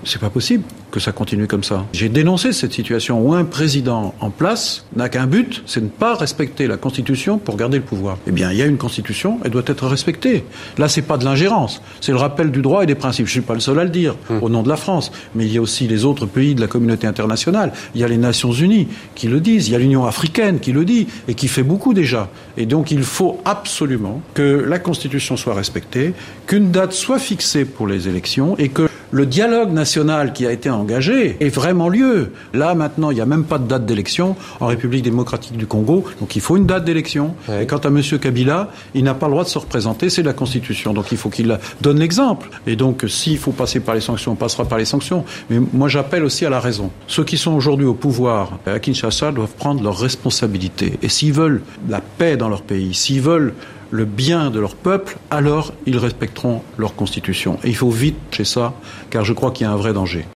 C'est pas possible que ça continue comme ça. J'ai dénoncé cette situation où un président en place n'a qu'un but, c'est de ne pas respecter la Constitution pour garder le pouvoir. Eh bien, il y a une Constitution, elle doit être respectée. Là, c'est pas de l'ingérence, c'est le rappel du droit et des principes. Je suis pas le seul à le dire, au nom de la France, mais il y a aussi les autres pays de la communauté internationale. Il y a les Nations Unies qui le disent, il y a l'Union africaine qui le dit et qui fait beaucoup déjà. Et donc, il faut absolument que la Constitution soit respectée, qu'une date soit fixée pour les élections et que le dialogue national qui a été engagé ait vraiment lieu. Là, maintenant, il n'y a même pas de date d'élection en République démocratique du Congo, donc il faut une date d'élection. Ouais. Et quant à M. Kabila, il n'a pas le droit de se représenter, c'est la Constitution. Donc il faut qu'il donne l'exemple. Et donc, s'il faut passer par les sanctions, on passera par les sanctions. Mais moi, j'appelle aussi à la raison. Ceux qui sont aujourd'hui au pouvoir à Kinshasa doivent prendre leurs responsabilités. Et s'ils veulent la paix dans leur pays, s'ils veulent le bien de leur peuple, alors ils respecteront leur constitution. Et il faut vite chez ça, car je crois qu'il y a un vrai danger.